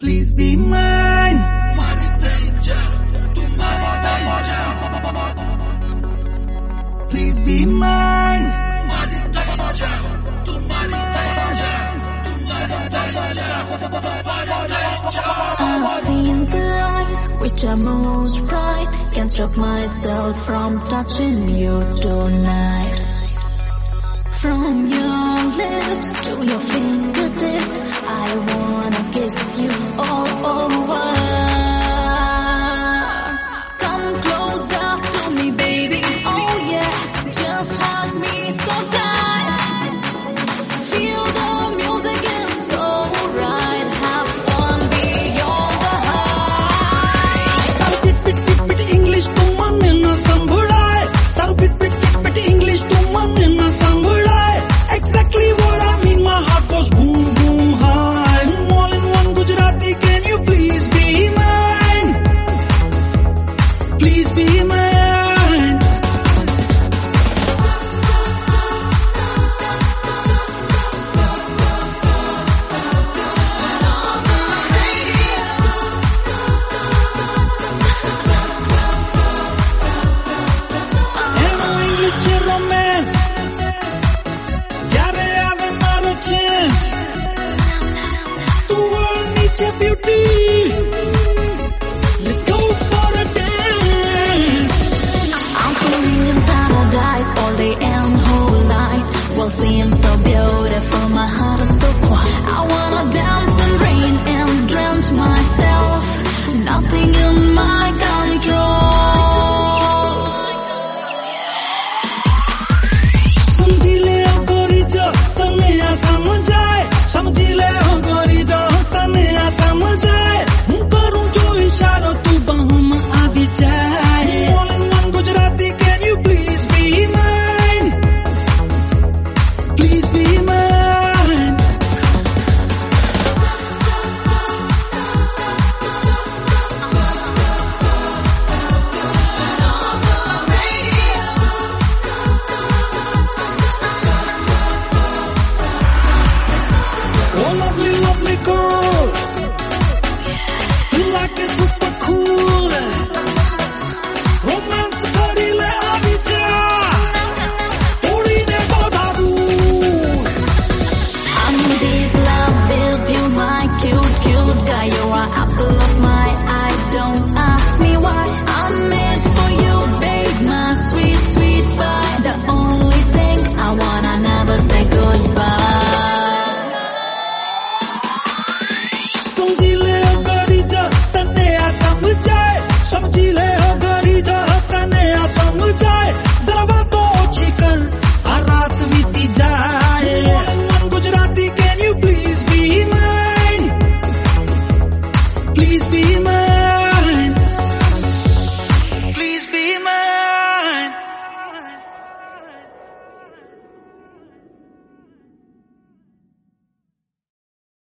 Please be mine. Please be mine. I've seen the eyes which are most bright. Can't stop myself from touching you tonight. From your lips to your fingertips, I wanna kiss you all over. Come closer to me, baby. Oh yeah, just hug me so tight. Feel the music, it's so right. Have fun beyond the heights. Taru bit English tu manne na sambhudai. Taru bit English tu manne na sambhudai. Exactly what I mean. My heart goes boom boom high. All in one Gujarati. Can you please be mine? Please be mine. Romance. Yare ave maro chance. The world needs your beauty.